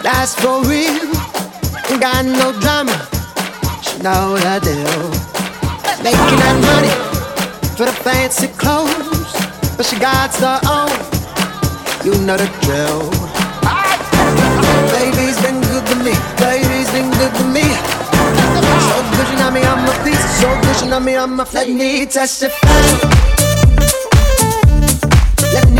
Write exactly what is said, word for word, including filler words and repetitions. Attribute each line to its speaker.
Speaker 1: That's for real. Ain't got no drama. She know the deal. Making that money for the fancy clothes, but she got her own. You know the drill. Baby's been good to me. Baby's been good to me. So good she know me I'm a piece. So good she know me I'm a. Let me testify. Let me